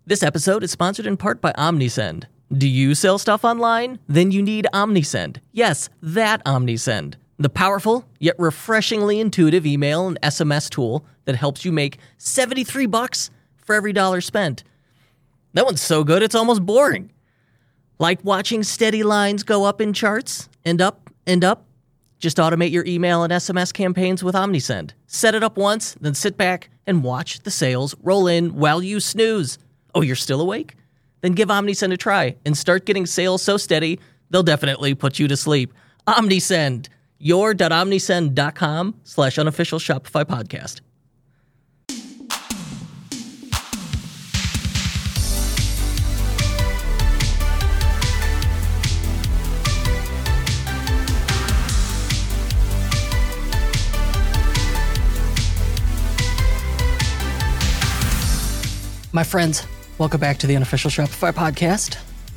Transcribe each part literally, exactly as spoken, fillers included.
This episode is sponsored in part by OmniSend. Do you sell stuff online? Then you need OmniSend. Yes, that OmniSend. The powerful, yet refreshingly intuitive email and S M S tool that helps you make seventy-three bucks for every dollar spent. That one's so good it's almost boring. Like watching steady lines go up in charts and up and up? Just automate your email and S M S campaigns with OmniSend. Set it up once, then sit back and watch the sales roll in while you snooze. Oh, you're still awake? Then give OmniSend a try and start getting sales so steady, they'll definitely put you to sleep. OmniSend, your.omnisend.com slash unofficial Shopify podcast. My friends, welcome back to the Unofficial Shopify podcast.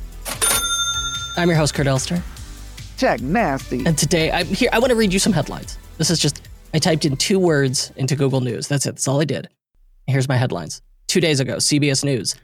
I'm your host, Kurt Elster. Check nasty. And today, I'm here. I want to read you some headlines. This is just, I typed in two words into Google News. That's it. That's all I did. Here's my headlines. Two days ago, C B S News.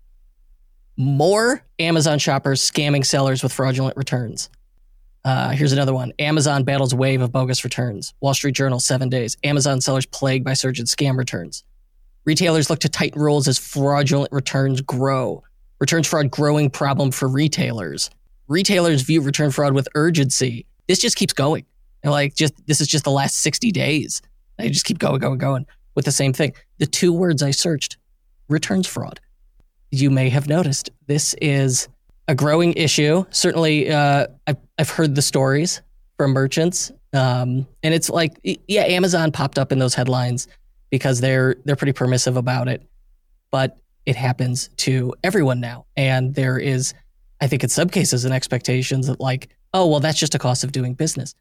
More Amazon shoppers scamming sellers with fraudulent returns. Uh, here's another one. Amazon battles wave of bogus returns. Wall Street Journal, seven days. Amazon sellers plagued by surge in scam returns. Retailers look to tighten rules as fraudulent returns grow. Returns fraud growing problem for retailers. Retailers view return fraud with urgency. This just keeps going. And like, just this is just the last sixty days. They just keep going, going, going with the same thing. The two words I searched, returns fraud. You may have noticed this is a growing issue. Certainly, uh, I've, I've heard the stories from merchants. Um, and it's like, yeah, Amazon popped up in those headlines because they're they're pretty permissive about it. But it happens to everyone now. And there is, I think in some cases, an expectation that like, oh, well, that's just a cost of doing business.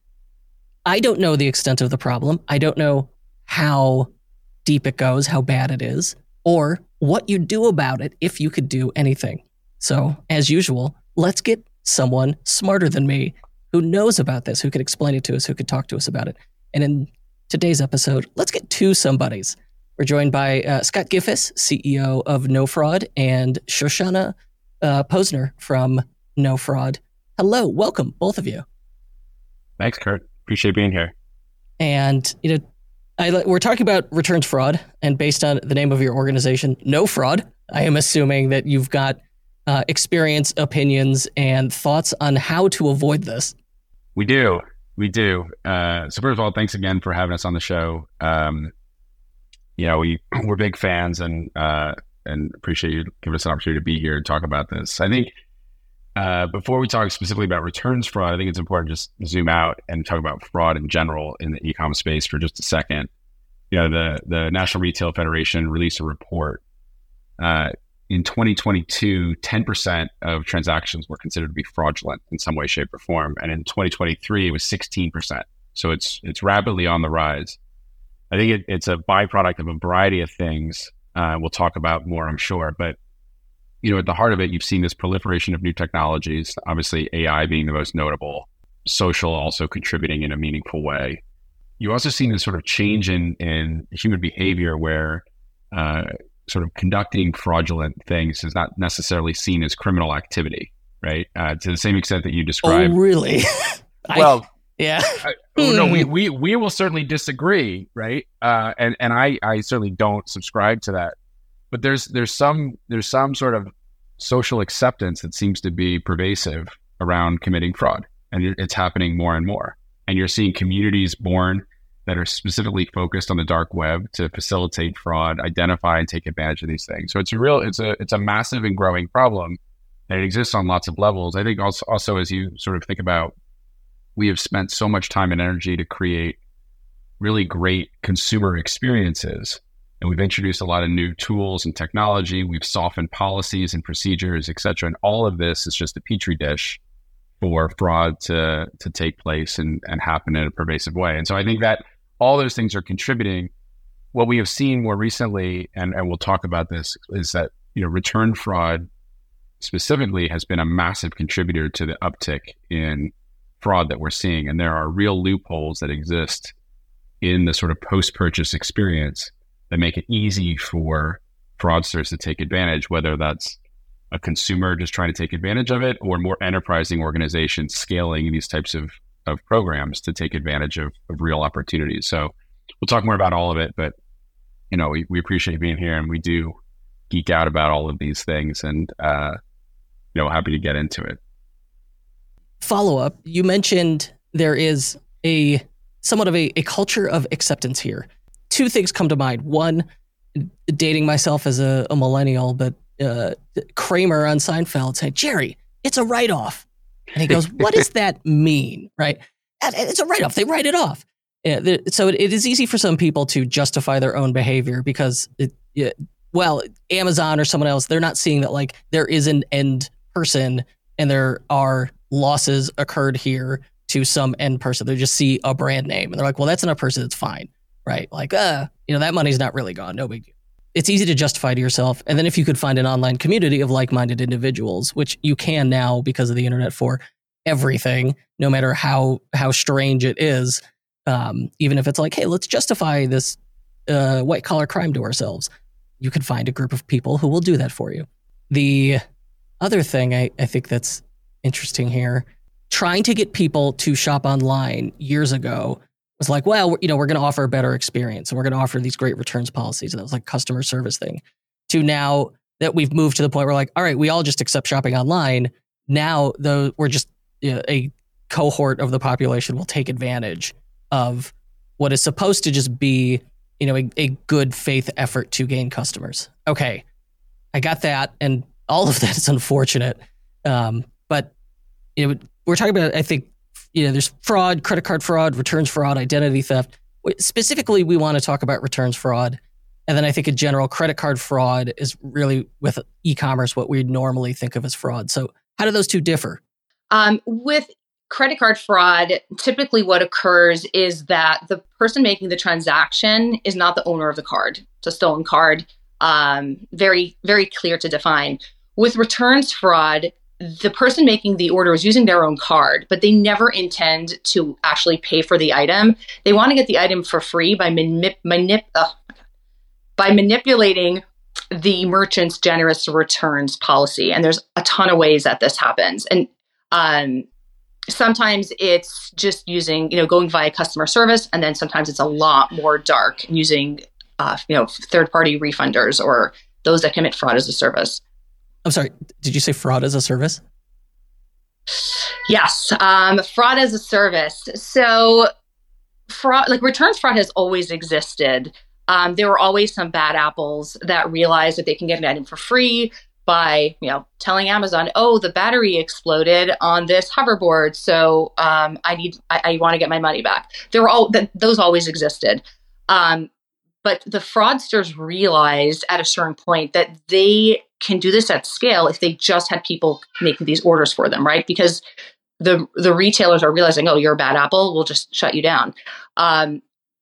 I don't know the extent of the problem. I don't know how deep it goes, how bad it is, or what you do about it if you could do anything. So as usual, let's get someone smarter than me who knows about this, who could explain it to us, who could talk to us about it. And in today's episode, let's get two somebodies. We're joined by uh, Scott Giffis, C E O of No Fraud, and Shoshana uh, Posner from No Fraud. Hello, welcome, both of you. Thanks, Kurt. Appreciate being here. And you know, I, we're talking about returns fraud, and based on the name of your organization, No Fraud, I am assuming that you've got uh, experience, opinions, and thoughts on how to avoid this. We do. We do. Uh, so first of all, thanks again for having us on the show. Um, you know, we, we're big fans and uh, and appreciate you giving us an opportunity to be here and talk about this. I think uh, before we talk specifically about returns fraud, I think it's important to just zoom out and talk about fraud in general in the e-com space for just a second. You know, the, the National Retail Federation released a report. Uh, in twenty twenty-two, ten percent of transactions were considered to be fraudulent in some way, shape, or form. And in twenty twenty-three, it was sixteen percent. So it's it's rapidly on the rise. I think it, it's a byproduct of a variety of things. Uh, we'll talk about more, I'm sure. But, you know, at the heart of it, you've seen this proliferation of new technologies, obviously A I being the most notable, social also contributing in a meaningful way. You also seen this sort of change in, in human behavior where uh, sort of conducting fraudulent things is not necessarily seen as criminal activity, right? Uh, to the same extent that you described. Oh, really? Well, I, yeah. I, no, we, we we will certainly disagree, right? Uh, and and I, I certainly don't subscribe to that. But there's there's some there's some sort of social acceptance that seems to be pervasive around committing fraud, and it's happening more and more. And you're seeing communities born that are specifically focused on the dark web to facilitate fraud, identify and take advantage of these things. So it's a real, it's a, it's a massive and growing problem, and it exists on lots of levels. I think also, also as you sort of think about, we have spent so much time and energy to create really great consumer experiences, and we've introduced a lot of new tools and technology. We've softened policies and procedures, et cetera. And all of this is just a petri dish for fraud to to take place and, and happen in a pervasive way. And so I think that all those things are contributing. What we have seen more recently, and, and we'll talk about this, is that, you know, return fraud specifically has been a massive contributor to the uptick in fraud that we're seeing. And there are real loopholes that exist in the sort of post-purchase experience that make it easy for fraudsters to take advantage, whether that's a consumer just trying to take advantage of it or more enterprising organizations scaling these types of, of programs to take advantage of, of real opportunities. So we'll talk more about all of it, but you know, we, we appreciate being here, and we do geek out about all of these things, and uh, you know, happy to get into it. Follow up, you mentioned there is a somewhat of a, a culture of acceptance here. Two things come to mind. One, dating myself as a, a millennial, but uh, Kramer on Seinfeld said, Jerry, it's a write-off. And he goes, what does that mean? Right? It's a write-off. They write it off. Yeah, so it, it is easy for some people to justify their own behavior because, it, it, well, Amazon or someone else, they're not seeing that like there is an end person and there are losses occurred here to some end person. They just see a brand name and they're like, well, that's enough person. It's fine. Right? Like, uh, you know, that money's not really gone. No big deal. It's easy to justify to yourself. And then if you could find an online community of like-minded individuals, which you can now because of the internet for everything, no matter how how strange it is, um, even if it's like, hey, let's justify this uh, white-collar crime to ourselves, you can find a group of people who will do that for you. The other thing I, I think that's interesting here, trying to get people to shop online years ago was like, well, you know, we're going to offer a better experience and we're going to offer these great returns policies. And that was like customer service thing. To now that we've moved to the point where like, all right, we all just accept shopping online. Now, though, we're just you know, a cohort of the population will take advantage of what is supposed to just be, you know, a, a good faith effort to gain customers. Okay, I got that. And all of that is unfortunate. Um, but, you know, we're talking about, I think, you know, there's fraud, credit card fraud, returns fraud, identity theft. Specifically, we want to talk about returns fraud. And then I think in general, credit card fraud is really with e-commerce what we normally think of as fraud. So how do those two differ? Um, with credit card fraud, typically what occurs is that the person making the transaction is not the owner of the card. It's a stolen card. Um, very, very clear to define. With returns fraud, the person making the order is using their own card, but they never intend to actually pay for the item. They want to get the item for free by manip- manip- oh by manipulating the merchant's generous returns policy. And there's a ton of ways that this happens. And um, sometimes it's just using, you know, going via customer service. And then sometimes it's a lot more dark using, uh, you know, third-party refunders or those that commit fraud as a service. I'm sorry, did you say fraud as a service? Yes, um, fraud as a service. So fraud, like returns fraud has always existed. Um, there were always some bad apples that realized that they can get an item for free by, you know, telling Amazon, oh, the battery exploded on this hoverboard, so um, I need, I, I want to get my money back. There were all, th- those always existed. Um, but the fraudsters realized at a certain point that they can do this at scale if they just had people making these orders for them, right? Because the the retailers are realizing, oh, you're a bad apple, we'll just shut you down. Um,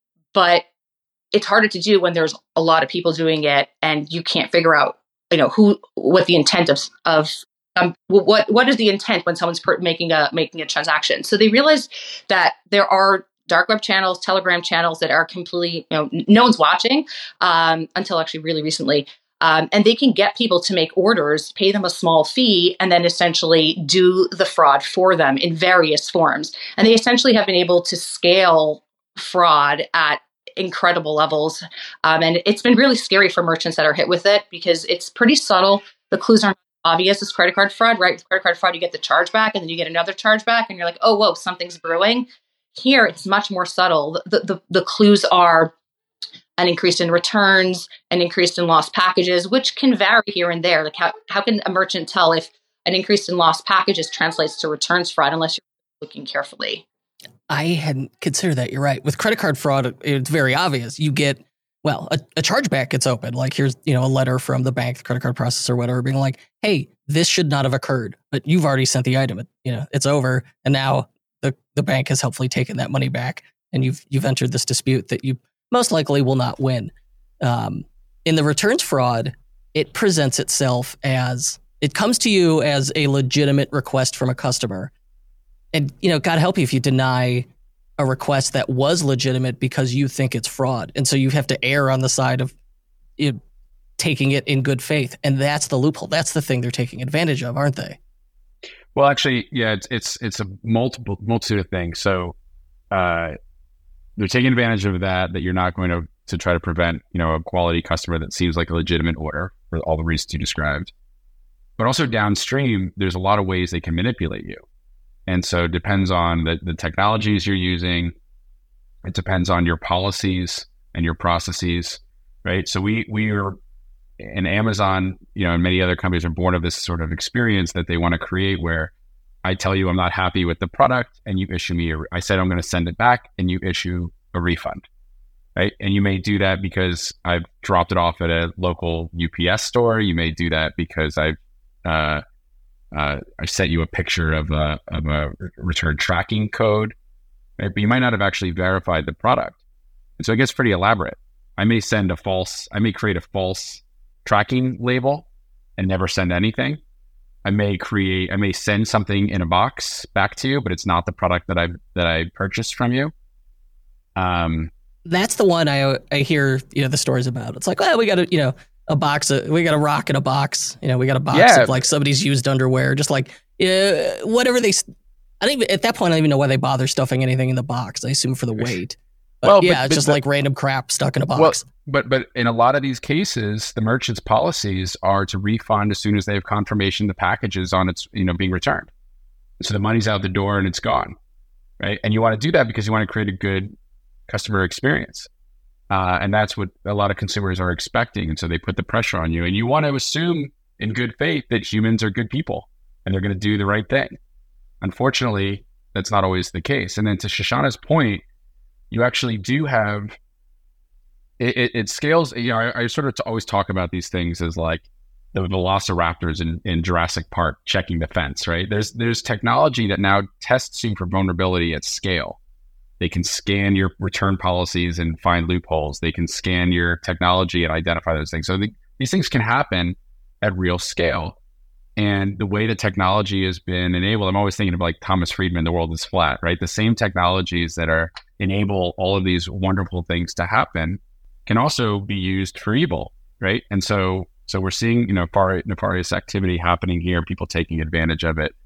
but it's harder to do when there's a lot of people doing it and you can't figure out, you know, who, what the intent of, of um, what what is the intent when someone's per- making a making a transaction. So they realized that there are dark web channels, Telegram channels that are completely, you know, no one's watching um, until actually really recently. Um, and they can get people to make orders, pay them a small fee, and then essentially do the fraud for them in various forms. And they essentially have been able to scale fraud at incredible levels. Um, and it's been really scary for merchants that are hit with it because it's pretty subtle. The clues aren't obvious as credit card fraud, right? With credit card fraud, you get the chargeback and then you get another chargeback and you're like, oh, whoa, something's brewing. Here, it's much more subtle. The, the, the clues are an increase in returns, an increase in lost packages, which can vary here and there. Like how, how can a merchant tell if an increase in lost packages translates to returns fraud unless you're looking carefully? I hadn't considered that. You're right. With credit card fraud, it's very obvious. You get, well, a, a chargeback gets open. Like here's, you know, a letter from the bank, the credit card processor, whatever, being like, hey, this should not have occurred, but you've already sent the item. It, you know, it's over. And now the, the bank has helpfully taken that money back. And you've, you've entered this dispute that you most likely will not win. Um, in the returns fraud, it presents itself as, it comes to you as a legitimate request from a customer. And, you know, God help you if you deny a request that was legitimate because you think it's fraud. And so you have to err on the side of you know, taking it in good faith. And that's the loophole. That's the thing they're taking advantage of, aren't they? Well, actually, yeah, it's it's it's a multiple multitude of things. So uh, they're taking advantage of that, that you're not going to to try to prevent, you know, a quality customer that seems like a legitimate order for all the reasons you described. But also downstream, there's a lot of ways they can manipulate you. And so it depends on the, the technologies you're using. It depends on your policies and your processes, right? So we we are, and Amazon, you know, and many other companies are born of this sort of experience that they want to create where I tell you I'm not happy with the product and you issue me, a, I said I'm going to send it back and you issue a refund, right? And you may do that because I've dropped it off at a local U P S store. You may do that because I've, uh, uh, I sent you a picture of a, of a return tracking code, right? But you might not have actually verified the product. And so it gets pretty elaborate. I may send a false, I may create a false tracking label and never send anything. I may create, I may send something in a box back to you, but it's not the product that I that I purchased from you. Um, That's the one I I hear, you know, the stories about. It's like, well, we got a, you know, a box, of, we got a rock in a box. You know, we got a box yeah. of like somebody's used underwear, just like uh, whatever they. I don't even at that point. I don't even know why they bother stuffing anything in the box. I assume for the weight. But well, yeah, but, it's but, just but, like random crap stuck in a box. Well, but but in a lot of these cases, the merchant's policies are to refund as soon as they have confirmation the package is on its, you know, being returned. So the money's out the door and it's gone, right? And you want to do that because you want to create a good customer experience, uh, and that's what a lot of consumers are expecting. And so they put the pressure on you, and you want to assume in good faith that humans are good people and they're going to do the right thing. Unfortunately, that's not always the case. And then to Shoshana's point, you actually do have, it, it, it scales, you know, I, I sort of t- always talk about these things as like the velociraptors in, in Jurassic Park checking the fence, right? There's there's technology that now tests you for vulnerability at scale. They can scan your return policies and find loopholes. They can scan your technology and identify those things. So the, these things can happen at real scale. And the way the technology has been enabled, I'm always thinking of like Thomas Friedman, the world is flat, right? The same technologies that are enable all of these wonderful things to happen can also be used for evil, right? And so so we're seeing, you know, nefarious activity happening here, people taking advantage of it.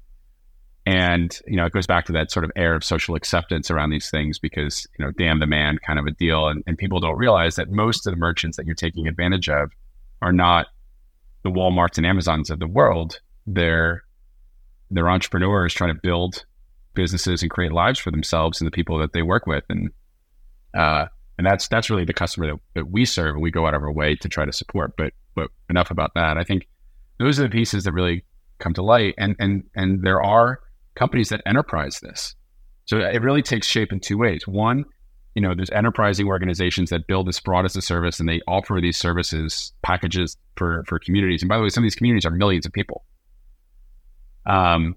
And, you know, it goes back to that sort of air of social acceptance around these things because, you know, damn the man kind of a deal. And, and people don't realize that most of the merchants that you're taking advantage of are not the Walmarts and Amazons of the world. They're they're entrepreneurs trying to build businesses and create lives for themselves and the people that they work with, and uh, and that's that's really the customer that, that we serve, and we go out of our way to try to support. But but enough about that. I think those are the pieces that really come to light, and and and there are companies that enterprise this. So it really takes shape in two ways. One, you know, there's enterprising organizations that build this fraud as a service, and they offer these services packages for for communities. And by the way, some of these communities are millions of people. Um,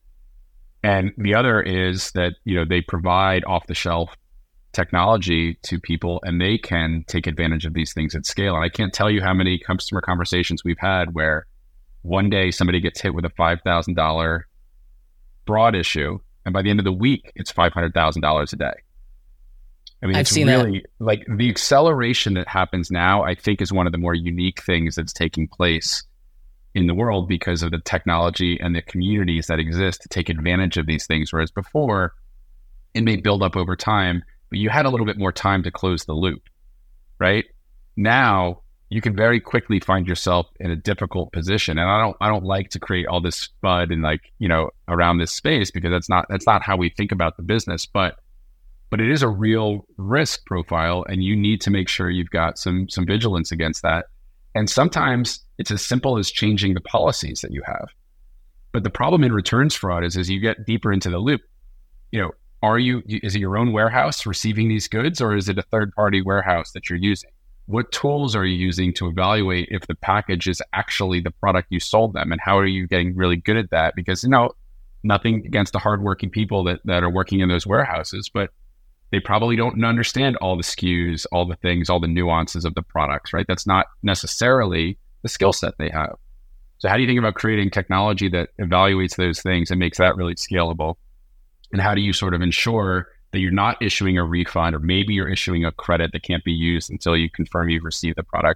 and the other is that, you know, they provide off the shelf technology to people and they can take advantage of these things at scale. And I can't tell you how many customer conversations we've had where one day somebody gets hit with a five thousand dollars fraud issue. And by the end of the week, it's five hundred thousand dollars a day. I mean, I've it's seen really that. Like the acceleration that happens now, I think is one of the more unique things that's taking place in the world because of the technology and the communities that exist to take advantage of these things. Whereas before, it may build up over time, but you had a little bit more time to close the loop, right? Now, you can very quickly find yourself in a difficult position. And I don't I don't like to create all this FUD and like, you know, around this space because that's not that's not how we think about the business. But but it is a real risk profile, and you need to make sure you've got some some vigilance against that. And sometimes it's as simple as changing the policies that you have. But the problem in returns fraud is as you get deeper into the loop, you know, are you, is it your own warehouse receiving these goods, or is it a third party warehouse that you're using? What tools are you using to evaluate if the package is actually the product you sold them? And how are you getting really good at that? Because, you know, nothing against the hardworking people that, that are working in those warehouses, but they probably don't understand all the S K Us, all the things, all the nuances of the products, right? That's not necessarily the skill set they have. So how do you think about creating technology that evaluates those things and makes that really scalable? And how do you sort of ensure that you're not issuing a refund, or maybe you're issuing a credit that can't be used until you confirm you've received the product?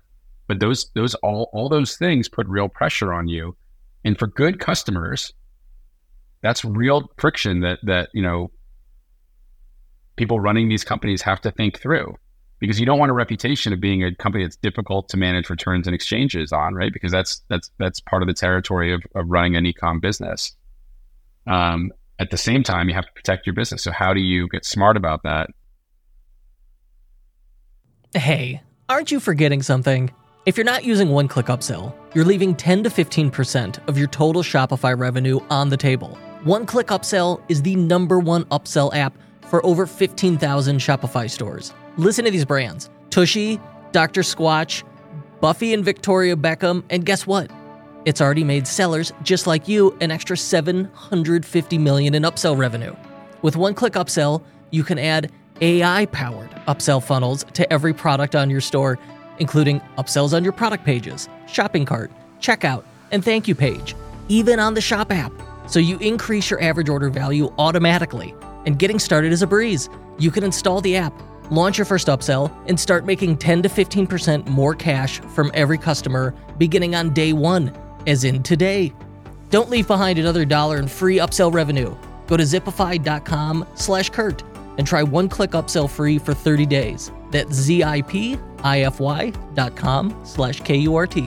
But those those all all those things put real pressure on you. And for good customers, that's real friction that that you know people running these companies have to think through, because you don't want a reputation of being a company that's difficult to manage returns and exchanges on, right? Because that's that's that's part of the territory of, of running an e-com business. Um, at the same time, you have to protect your business. So how do you get smart about that? Hey, aren't you forgetting something? If you're not using One-Click Upsell, you're leaving ten to fifteen percent of your total Shopify revenue on the table. One-Click Upsell is the number one upsell app for over fifteen thousand Shopify stores. Listen to these brands: Tushy, Doctor Squatch, Buffy and Victoria Beckham, and guess what? It's already made sellers just like you an extra seven hundred fifty million dollars in upsell revenue. With One-Click Upsell, you can add A I-powered upsell funnels to every product on your store, including upsells on your product pages, shopping cart, checkout, and thank you page, even on the Shop app. So you increase your average order value automatically. And getting started is a breeze. You can install the app, launch your first upsell, and start making ten to fifteen percent more cash from every customer beginning on day one, as in today. Don't leave behind another dollar in free upsell revenue. Go to zipify.com slash Kurt and try One-Click Upsell free for thirty days. That's Z-I-P-I-F-Y dot com slash K-U-R-T.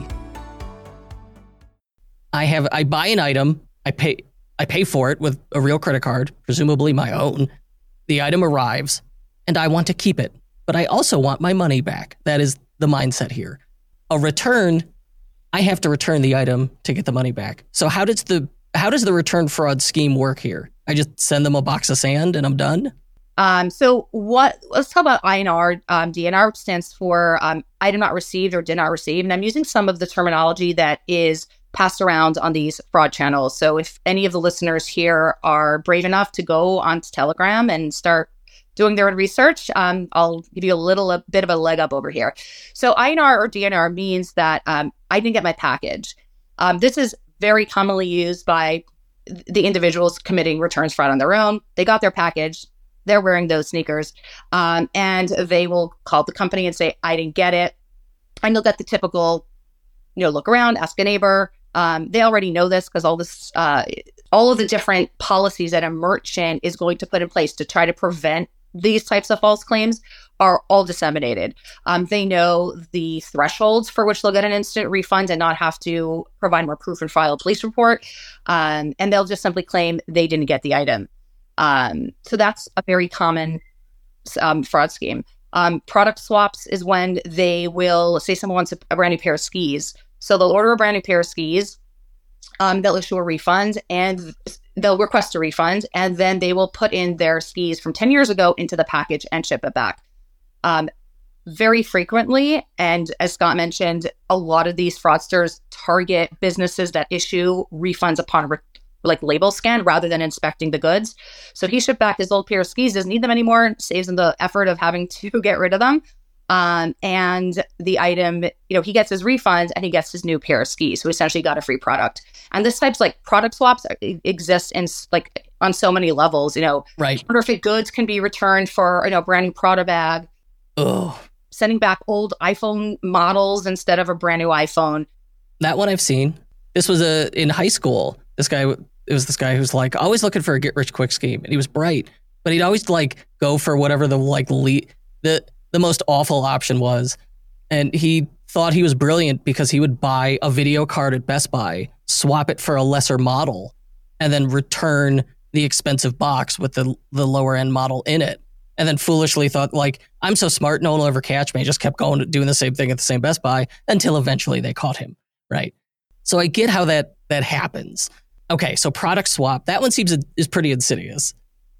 I have, I buy an item, I pay, I pay for it with a real credit card, presumably my own. The item arrives, and I want to keep it, but I also want my money back. That is the mindset here. A return, I have to return the item to get the money back. So how does the how does the return fraud scheme work here? I just send them a box of sand and I'm done? Um, so what, let's talk about I N R. Um, D N R stands for um, item not received or did not receive. And I'm using some of the terminology that is passed around on these fraud channels. So if any of the listeners here are brave enough to go onto Telegram and start doing their own research, um, I'll give you a little a bit of a leg up over here. So I N R or D N R means that um, I didn't get my package. Um, this is very commonly used by the individuals committing returns fraud on their own. They got their package. They're wearing those sneakers, um, and they will call the company and say, I didn't get it. And you'll get the typical, you know, look around, ask a neighbor. Um, they already know this because all this, uh, all of the different policies that a merchant is going to put in place to try to prevent these types of false claims are all disseminated. Um, they know the thresholds for which they'll get an instant refund and not have to provide more proof and file a police report. Um, and they'll just simply claim they didn't get the item. Um, so that's a very common um, fraud scheme. Um, product swaps is when they will say someone wants a, a brand new pair of skis. So they'll order a brand new pair of skis. Um, they'll issue a refund and they'll request a refund, and then they will put in their skis from ten years ago into the package and ship it back. Um, very frequently, and as Scott mentioned, a lot of these fraudsters target businesses that issue refunds upon re- like label scan rather than inspecting the goods. So he shipped back his old pair of skis, doesn't need them anymore, saves him the effort of having to get rid of them. Um, and the item, you know, he gets his refund and he gets his new pair of skis. So essentially got a free product. And this type's like product swaps exist in like on so many levels, you know, right. Counterfeit goods can be returned for, you know, brand new Prada bag. Oh, sending back old iPhone models instead of a brand new iPhone. That one I've seen. This was a, in high school. This guy, it was this guy who's like always looking for a get rich quick scheme. And he was bright, but he'd always like go for whatever the like le- the, the most awful option was. And he thought he was brilliant because he would buy a video card at Best Buy, swap it for a lesser model, and then return the expensive box with the the lower end model in it. And then foolishly thought like, I'm so smart, no one will ever catch me. Just kept going, doing the same thing at the same Best Buy until eventually they caught him, right? So I get how that that happens. Okay, so product swap, that one seems is pretty insidious.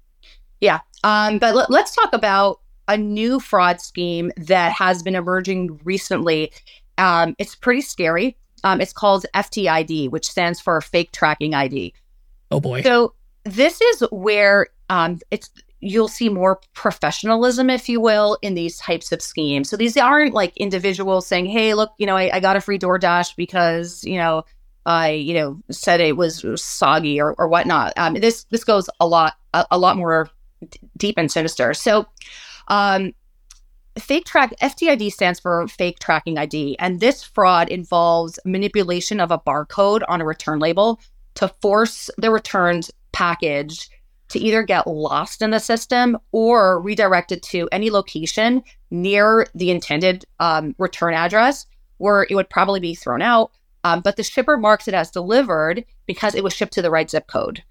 Yeah, um, but let, let's talk about a new fraud scheme that has been emerging recently. Um, it's pretty scary. Um, it's called F T I D, which stands for Fake Tracking I D. Oh boy. So this is where um, it's you'll see more professionalism, if you will, in these types of schemes. So these aren't like individuals saying, hey, look, you know, I, I got a free DoorDash because, you know, I, you know, said it was soggy or, or whatnot. Um, this this goes a lot, a, a lot more d- deep and sinister. So Um, fake track F T I D stands for fake tracking I D, and this fraud involves manipulation of a barcode on a return label to force the returned package to either get lost in the system or redirected to any location near the intended um, return address where it would probably be thrown out. Um, but the shipper marks it as delivered because it was shipped to the right zip code.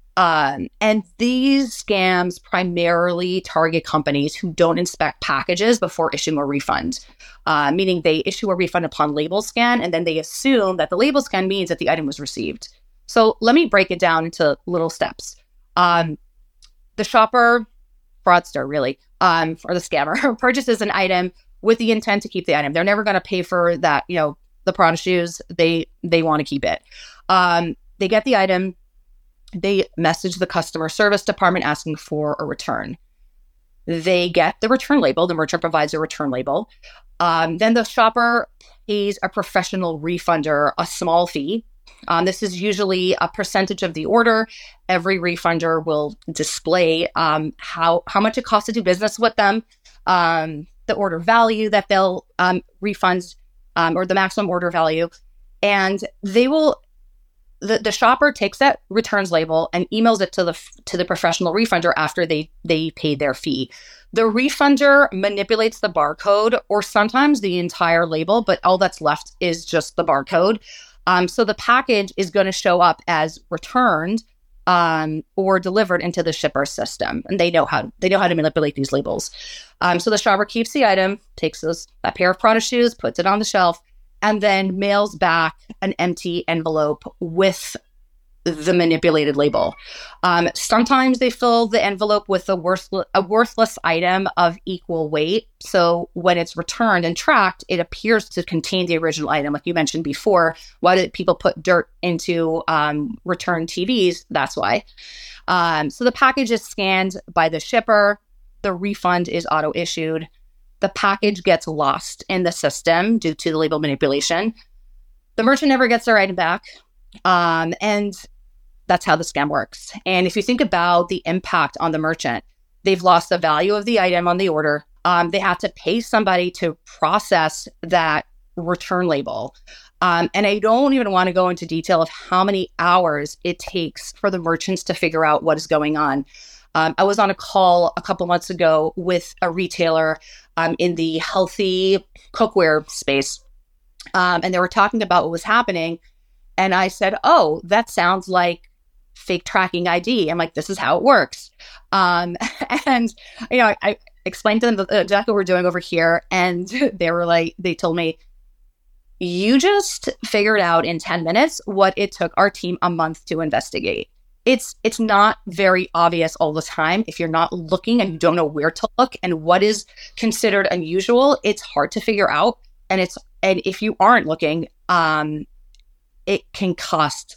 Um, and these scams primarily target companies who don't inspect packages before issuing a refund, uh, meaning they issue a refund upon label scan, and then they assume that the label scan means that the item was received. So let me break it down into little steps. Um, the shopper, fraudster really, um, or the scammer purchases an item with the intent to keep the item. They're never going to pay for that, you know, the Prada shoes. They they want to keep it. Um, they get the item. They message the customer service department asking for a return. They get the return label. The merchant provides a return label. Um, then the shopper pays a professional refunder a small fee. Um, this is usually a percentage of the order. Every refunder will display um, how, how much it costs to do business with them, um, the order value that they'll um, refund, um, or the maximum order value. And they will, the, the shopper takes that returns label and emails it to the to the professional refunder after they, they paid their fee. The refunder manipulates the barcode or sometimes the entire label, but all that's left is just the barcode. Um, so the package is going to show up as returned um, or delivered into the shipper system, and they know how they know how to manipulate these labels. Um, so the shopper keeps the item, takes those that pair of Prada shoes, puts it on the shelf, and then mails back an empty envelope with the manipulated label. Um, sometimes they fill the envelope with a, worthless, a worthless item of equal weight. So when it's returned and tracked, it appears to contain the original item. Like you mentioned before, why did people put dirt into um, returned T Vs? That's why. Um, so the package is scanned by the shipper. The refund is auto-issued. The package gets lost in the system due to the label manipulation. The merchant never gets their item back. Um, and that's how the scam works. And if you think about the impact on the merchant, they've lost the value of the item on the order. Um, they have to pay somebody to process that return label. Um, and I don't even want to go into detail of how many hours it takes for the merchants to figure out what is going on. Um, I was on a call a couple months ago with a retailer um, in the healthy cookware space. Um, and they were talking about what was happening. And I said, oh, that sounds like fake tracking I D. I'm like, this is how it works. Um, and, you know, I, I explained to them exactly what we're doing over here. And they were like, they told me, you just figured out in ten minutes what it took our team a month to investigate. It's it's not very obvious all the time. If you're not looking and you don't know where to look and what is considered unusual, it's hard to figure out. And it's and if you aren't looking, um, it can cost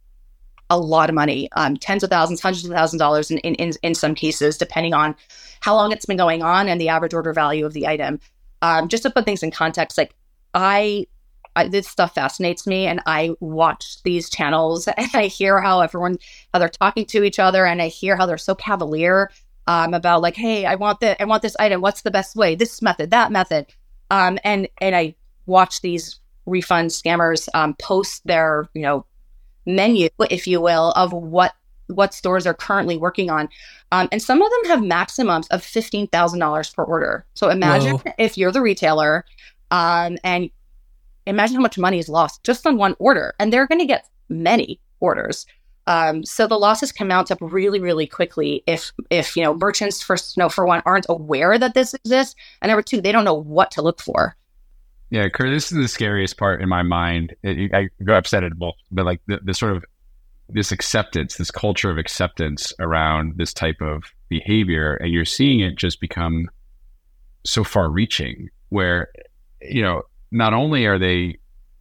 a lot of money, um, tens of thousands, hundreds of thousands of dollars in, in, in, in some cases, depending on how long it's been going on and the average order value of the item. Um, just to put things in context, like I, I, this stuff fascinates me, and I watch these channels and I hear how everyone, how they're talking to each other, and I hear how they're so cavalier um, about like, hey, I want the, I want this item. What's the best way? This method, that method. Um, and, and I watch these refund scammers um, post their, you know, menu, if you will, of what what stores are currently working on. Um, and some of them have maximums of fifteen thousand dollars per order. So imagine Whoa. If you're the retailer um, and imagine how much money is lost just on one order. And they're going to get many orders. Um, so the losses can mount up really, really quickly if, if you know, merchants, first, you know, for one, aren't aware that this exists. And number two, they don't know what to look for. Yeah, Kurt, this is the scariest part in my mind. It, I go upset at both, but like the, the sort of this acceptance, this culture of acceptance around this type of behavior, and you're seeing it just become so far-reaching. Where, you know, not only are they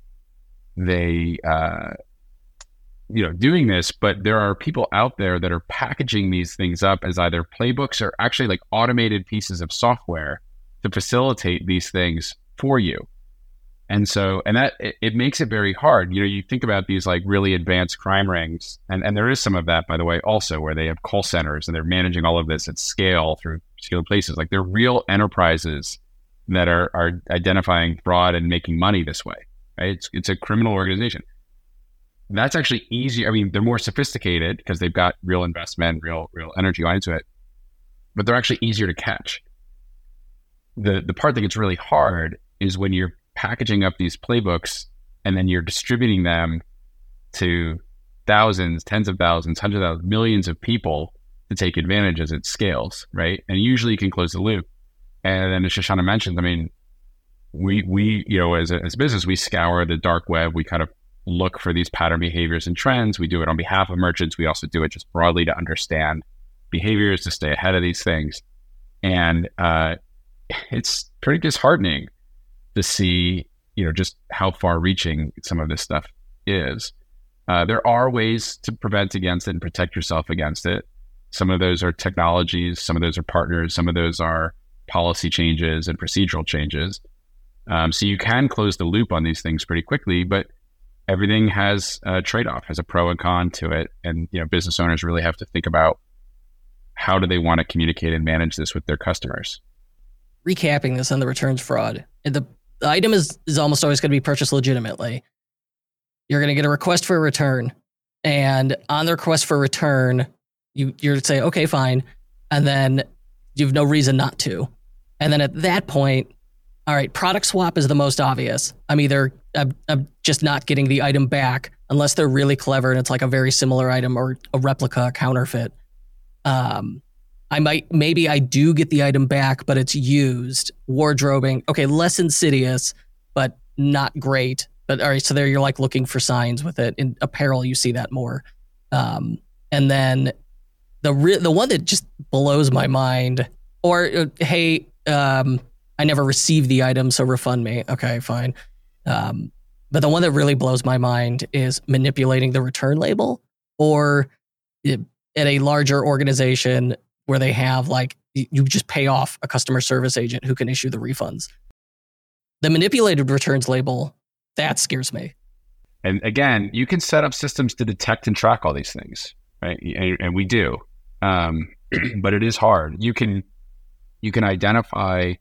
they uh, you know doing this, but there are people out there that are packaging these things up as either playbooks or actually like automated pieces of software to facilitate these things for you. And so, and that, it, it makes it very hard. You know, you think about these like really advanced crime rings, and, and there is some of that, by the way, also where they have call centers and they're managing all of this at scale through skilled places. Like they're real enterprises that are are identifying fraud and making money this way. Right? It's it's a criminal organization. That's actually easier. I mean, they're more sophisticated because they've got real investment, real real energy into it, but they're actually easier to catch. The the part that gets really hard is when you're packaging up these playbooks and then you're distributing them to thousands, tens of thousands, hundreds of thousands, millions of people to take advantage as it scales, right? And usually you can close the loop. And then as Shoshana mentioned, I mean, we, we you know, as a, as a business, we scour the dark web. We kind of look for these pattern behaviors and trends. We do it on behalf of merchants. We also do it just broadly to understand behaviors, to stay ahead of these things. And uh, it's pretty disheartening to see, you know, just how far reaching some of this stuff is. Uh, there are ways to prevent against it and protect yourself against it. Some of those are technologies, some of those are partners, some of those are policy changes and procedural changes. Um, so you can close the loop on these things pretty quickly, but everything has a trade-off, has a pro and con to it. And, you know, business owners really have to think about how do they want to communicate and manage this with their customers. Recapping this on the returns fraud, the, the item is, is almost always going to be purchased legitimately. You're going to get a request for a return. And on the request for a return, you, you're to say, okay, fine. And then you have no reason not to. And then at that point, all right, product swap is the most obvious. I'm either, I'm, I'm just not getting the item back unless they're really clever and it's like a very similar item or a replica, a counterfeit. Um, I might, maybe I do get the item back, but it's used. Wardrobing, okay, less insidious, but not great. But all right, so there you're like looking for signs with it. In apparel, you see that more. Um, and then the re- the one that just blows my mind, or uh, hey, um, I never received the item, so refund me. Okay, fine. Um, but the one that really blows my mind is manipulating the return label, or it, at a larger organization where they have like, you just pay off a customer service agent who can issue the refunds. The manipulated returns label, that scares me. And again, you can set up systems to detect and track all these things, right? And, and we do, um, but it is hard. You can, you can identify,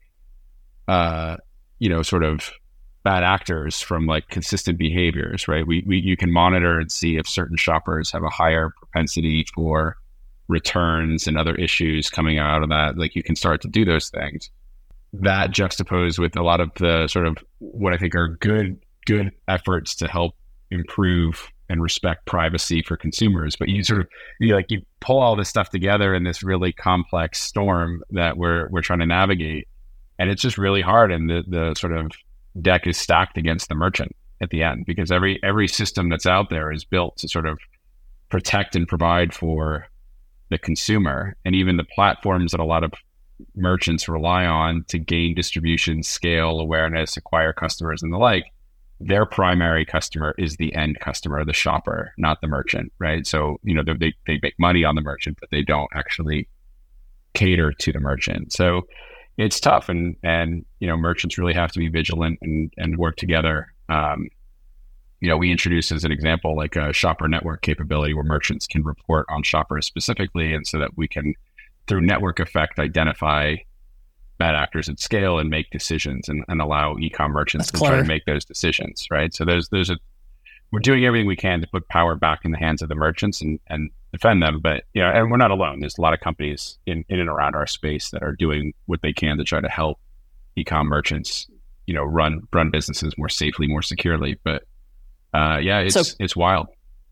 uh, you know, sort of bad actors from like consistent behaviors, right? We, we, you can monitor and see if certain shoppers have a higher propensity for returns and other issues coming out of that. Like you can start to do those things. That juxtaposed with a lot of the sort of what I think are good, good efforts to help improve and respect privacy for consumers. But you sort of, you like, you pull all this stuff together in this really complex storm that we're, we're trying to navigate. And it's just really hard. And the, the sort of deck is stacked against the merchant at the end, because every, every system that's out there is built to sort of protect and provide for the consumer. And even the platforms that a lot of merchants rely on to gain distribution, scale, awareness, acquire customers and the like, their primary customer is the end customer, the shopper, not the merchant, right? So, you know, they, they make money on the merchant, but they don't actually cater to the merchant. So it's tough. And, and, you know, merchants really have to be vigilant and, and work together. Um, you know, we introduced as an example, like a shopper network capability where merchants can report on shoppers specifically. And so that we can, through network effect, identify bad actors at scale and make decisions and, and allow e-com merchants That's to clever. try to make those decisions, right? So there's there's a we're doing everything we can to put power back in the hands of the merchants and, and defend them. But you know, and we're not alone. There's a lot of companies in, in and around our space that are doing what they can to try to help e-com merchants, you know, run run businesses more safely, more securely. But uh, yeah, it's So- it's wild.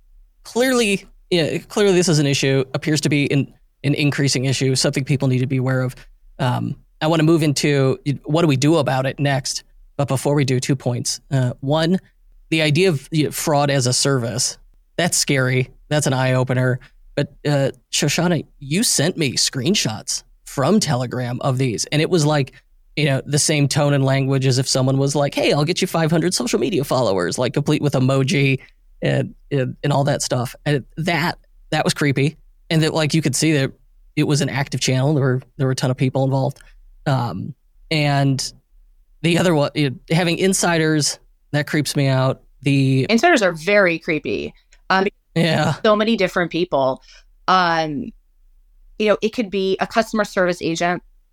Clearly, yeah, clearly this is an issue, appears to be an, an increasing issue, something people need to be aware of. Um, I want to move into what do we do about it next. But before we do, two points. Uh, one, the idea of you know, fraud as a service, that's scary. That's an eye opener. But uh, Shoshana, you sent me screenshots from Telegram of these. And it was like, you know, the same tone and language as if someone was like, hey, I'll get you five hundred social media followers, like complete with emoji and, and, and all that stuff. And that, that was creepy. And that like, you could see that it was an active channel. There were, there were a ton of people involved. Um, and the other one, you know, having insiders, that creeps me out. The Insiders are very creepy. Um, yeah, so many different people. Um, you know, it could be a customer service agent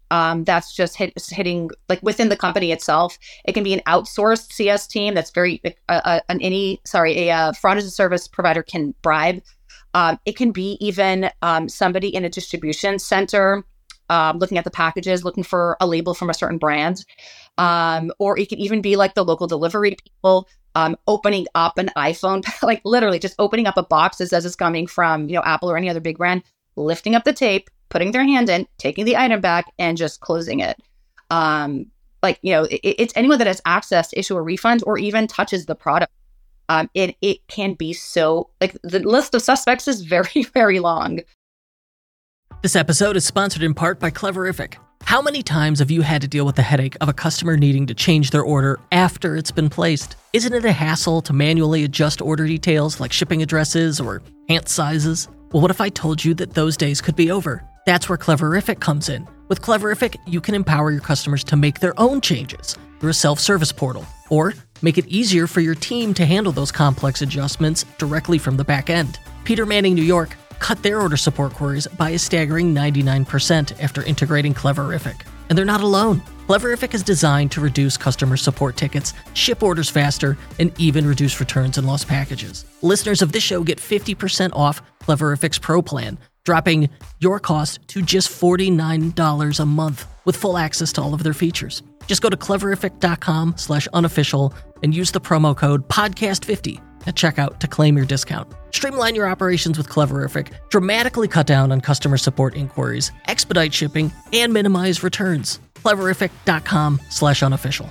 Um, that's just hit, hitting like within the company itself. It can be an outsourced C S team that's very uh, uh, an any sorry a uh, fraud as a service provider can bribe. Um, it can be even um, somebody in a distribution center um, looking at the packages, looking for a label from a certain brand, um, or it could even be like the local delivery people um, opening up an iPhone, like literally just opening up a box that says it's coming from you know Apple or any other big brand, lifting up the tape, putting their hand in, taking the item back, and just closing it. Um, like, you know, it, it's anyone that has access to issue a refund or even touches the product. Um, it it can be so, like, the list of suspects is very, very long. This episode is sponsored in part by Cleverific. How many times have you had to deal with the headache of a customer needing to change their order after it's been placed? Isn't it a hassle to manually adjust order details like shipping addresses or pant sizes? Well, what if I told you that those days could be over? That's where Cleverific comes in. With Cleverific, you can empower your customers to make their own changes through a self-service portal, or make it easier for your team to handle those complex adjustments directly from the back end. Peter Manning New York cut their order support queries by a staggering ninety-nine percent after integrating Cleverific. And they're not alone. Cleverific is designed to reduce customer support tickets, ship orders faster, and even reduce returns and lost packages. Listeners of this show get fifty percent off Cleverific's Pro plan, dropping your cost to just forty-nine dollars a month with full access to all of their features. Just go to cleverific.com slash unofficial and use the promo code podcast fifty at checkout to claim your discount. Streamline your operations with Cleverific, dramatically cut down on customer support inquiries, expedite shipping, and minimize returns. Cleverific.com slash unofficial.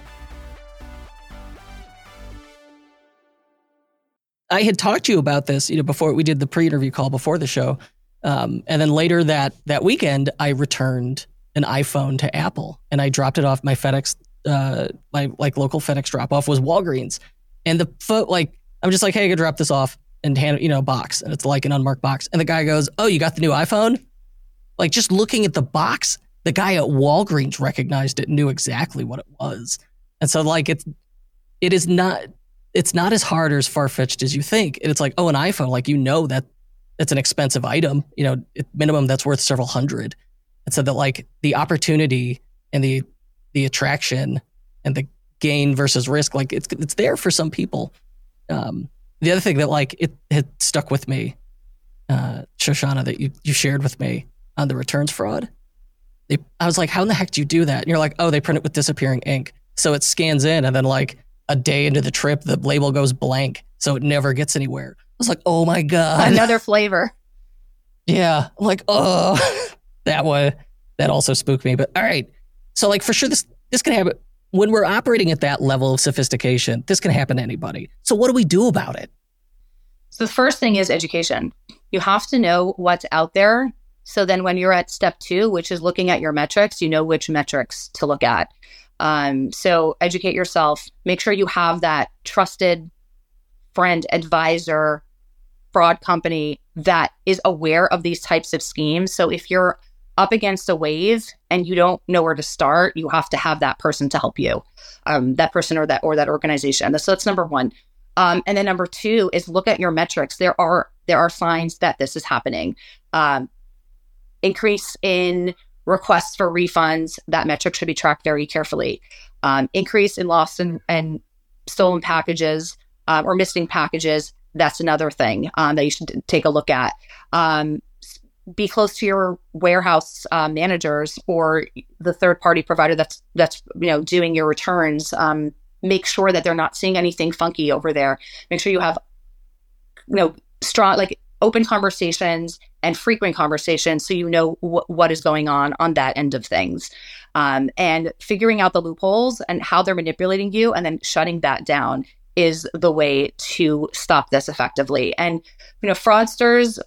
I had talked to you about this, you know, before we did the pre-interview call before the show. Um, and then later that that weekend, I returned an iPhone to Apple, and I dropped it off. My FedEx, uh, my like local FedEx drop off was Walgreens, and the foot like I'm just like, hey, I could drop this off and hand you know a box, and it's like an unmarked box. And the guy goes, "Oh, you got the new iPhone?" Like just looking at the box, the guy at Walgreens recognized it, and knew exactly what it was, and so like it's it is not it's not as hard or as far fetched as you think. And it's like, oh, an iPhone, like you know that it's an expensive item, you know, at minimum that's worth several hundred. And so that like the opportunity and the the attraction and the gain versus risk, like it's it's there for some people. Um, the other thing that like it had stuck with me, uh, Shoshana, that you you shared with me on the returns fraud. They, I was like, how in the heck do you do that? And you're like, oh, they print it with disappearing ink, so it scans in, and then like a day into the trip, the label goes blank, so it never gets anywhere. I was like, oh my god, another flavor. Yeah, I'm like, oh. That way, that also spooked me. But all right, so like for sure, this this can happen when we're operating at that level of sophistication. This can happen to anybody. So what do we do about it? So the first thing is education. You have to know what's out there. So then when you're at step two, which is looking at your metrics, you know which metrics to look at. Um, so educate yourself. Make sure you have that trusted friend, advisor, fraud company that is aware of these types of schemes. So if you're up against a wave and you don't know where to start, you have to have that person to help you, um, that person or that or that organization. So that's number one. Um, and then number two is look at your metrics. There are there are signs that this is happening. Um, increase in requests for refunds. That metric should be tracked very carefully. Um, increase in lost and, and stolen packages uh, or missing packages. That's another thing um, that you should take a look at. Um, be close to your warehouse uh, managers or the third-party provider that's that's you know doing your returns. Um, make sure that they're not seeing anything funky over there. Make sure you have you know strong like open conversations and frequent conversations so you know wh- what is going on on that end of things. Um, and figuring out the loopholes and how they're manipulating you and then shutting that down is the way to stop this effectively. And you know fraudsters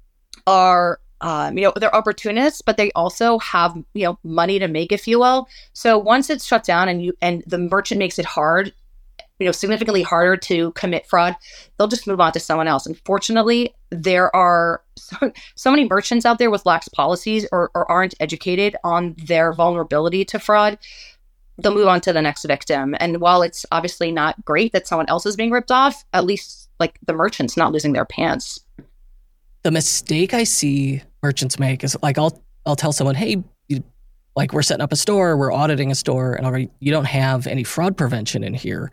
are Um, you know, they're opportunists, but they also have, you know, money to make, if you will. So once it's shut down and you and the merchant makes it hard, you know, significantly harder to commit fraud, they'll just move on to someone else. Unfortunately, there are so, so many merchants out there with lax policies or, or aren't educated on their vulnerability to fraud. They'll move on to the next victim. And while it's obviously not great that someone else is being ripped off, at least like the merchant's not losing their pants. The mistake I see merchants make is like I'll I'll tell someone, hey, you Like we're setting up a store, we're auditing a store, and already you don't have any fraud prevention in here.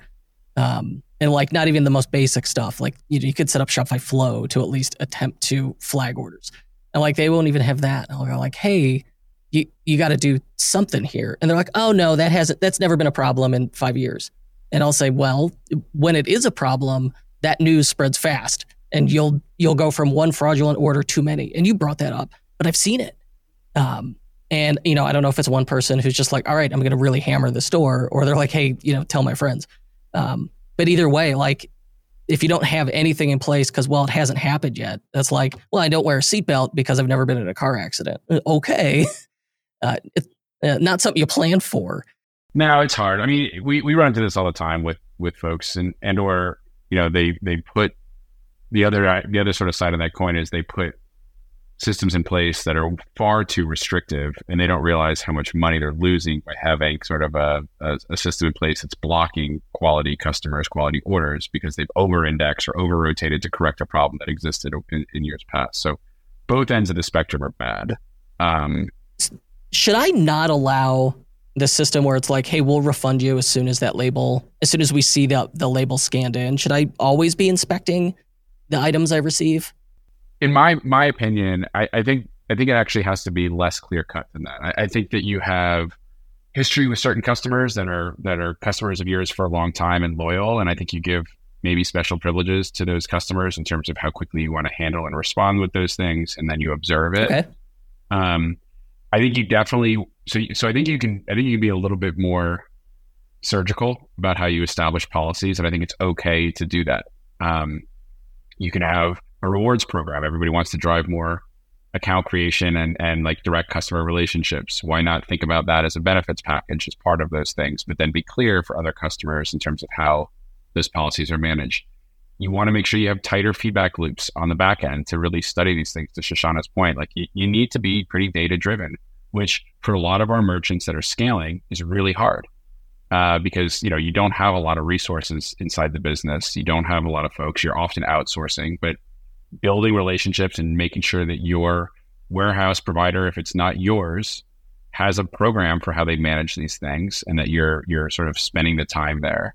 Um, and like not even the most basic stuff. Like you, you could set up Shopify Flow to at least attempt to flag orders. And like they won't even have that. And I'll go like, hey, you, you got to do something here. And they're like, oh no, that hasn't, that's never been a problem in five years. And I'll say, well, when it is a problem, that news spreads fast and you'll, you'll go from one fraudulent order to many. And you brought that up, but I've seen it. Um, and you know, I don't know if it's one person who's just like, all right, I'm going to really hammer the store, or they're like, hey, you know, tell my friends. Um, but either way, like if you don't have anything in place because, well, it hasn't happened yet, that's like, well, I don't wear a seatbelt because I've never been in a car accident. Okay. Uh, it's uh, not something you plan for. No, it's hard. I mean, we, we run into this all the time with, with folks and, and, or, you know, they, they put the other, the other sort of side of that coin is they put systems in place that are far too restrictive, and they don't realize how much money they're losing by having sort of a, a, a system in place that's blocking quality customers, quality orders, because they've over-indexed or over-rotated to correct a problem that existed in, in years past. So both ends of the spectrum are bad. Um, Should I not allow the system where it's like, hey, we'll refund you as soon as that label, as soon as we see the, the label scanned in? Should I always be inspecting the items I receive? In my my opinion, I, I think I think it actually has to be less clear cut than that. I, I think that you have history with certain customers that are that are customers of yours for a long time and loyal, and I think you give maybe special privileges to those customers in terms of how quickly you want to handle and respond with those things, and then you observe it. Okay. Um, I think you definitely so so I think you can I think you can be a little bit more surgical about how you establish policies, and I think it's okay to do that. Um, you can have a rewards program. Everybody wants to drive more account creation and, and like direct customer relationships. Why not think about that as a benefits package as part of those things, but then be clear for other customers in terms of how those policies are managed. You want to make sure you have tighter feedback loops on the back end to really study these things. To Shoshana's point, like you, you need to be pretty data driven, which for a lot of our merchants that are scaling is really hard. Uh, because, you know, you don't have a lot of resources inside the business. You don't have a lot of folks. You're often outsourcing, but building relationships and making sure that your warehouse provider, if it's not yours, has a program for how they manage these things, and that you're you're sort of spending the time there.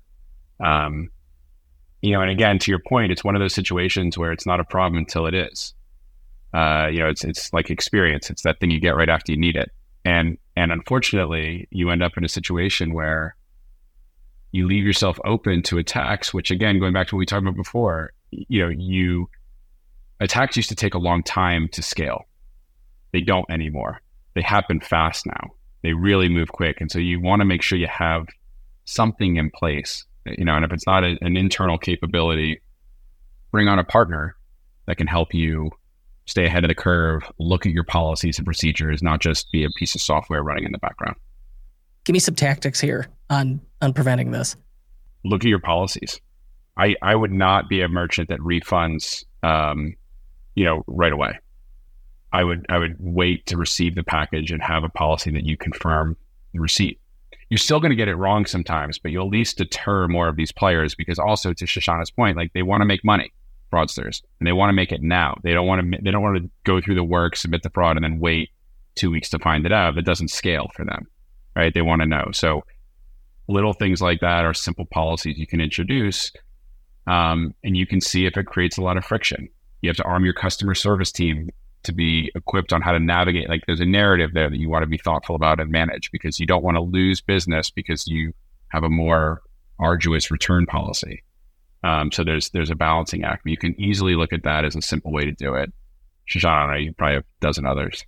Um, you know, and again, to your point, it's one of those situations where it's not a problem until it is. Uh, you know, it's it's like experience. It's that thing you get right after you need it, and and unfortunately, you end up in a situation where you leave yourself open to attacks. Which, again, going back to what we talked about before, you know, you. Attacks used to take a long time to scale. They don't anymore. They happen fast now. They really move quick. And so you want to make sure you have something in place, you know, and if it's not a, an internal capability, bring on a partner that can help you stay ahead of the curve, look at your policies and procedures, not just be a piece of software running in the background. Give me some tactics here on, on preventing this. Look at your policies. I, I would not be a merchant that refunds, um, you know, right away. I would I would wait to receive the package and have a policy that you confirm the receipt. You're still going to get it wrong sometimes, but you'll at least deter more of these players, because also, to Shoshana's point, like they want to make money, fraudsters, and they want to make it now. They don't want to they don't want to go through the work, submit the fraud, and then wait two weeks to find it out. That doesn't scale for them, right? They want to know. So little things like that are simple policies you can introduce, um, and you can see if it creates a lot of friction. You have to arm your customer service team to be equipped on how to navigate. Like there's a narrative there that you want to be thoughtful about and manage, because you don't want to lose business because you have a more arduous return policy. Um, so there's there's a balancing act. But you can easily look at that as a simple way to do it. Shoshana, you probably have a dozen others.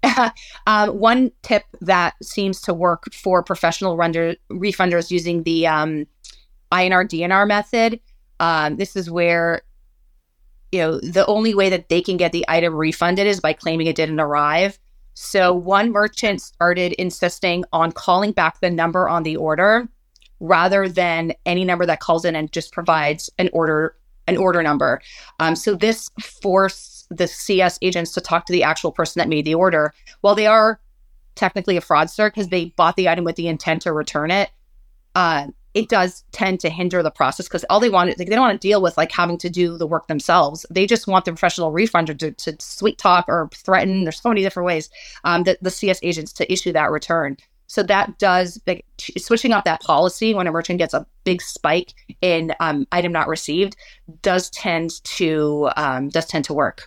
um, one tip that seems to work for professional render, refunders using the um, I N R D N R method. Um, this is where, you know, the only way that they can get the item refunded is by claiming it didn't arrive. So one merchant started insisting on calling back the number on the order rather than any number that calls in and just provides an order an order number. Um, so this forced the C S agents to talk to the actual person that made the order. While they are technically a fraudster because they bought the item with the intent to return it, uh, it does tend to hinder the process because all they want is like, they don't want to deal with like having to do the work themselves. They just want the professional refunder to, to sweet talk or threaten. There's so many different ways um, that the C S agents to issue that return. So that does like, switching up that policy when a merchant gets a big spike in um, item not received does tend to um, does tend to work.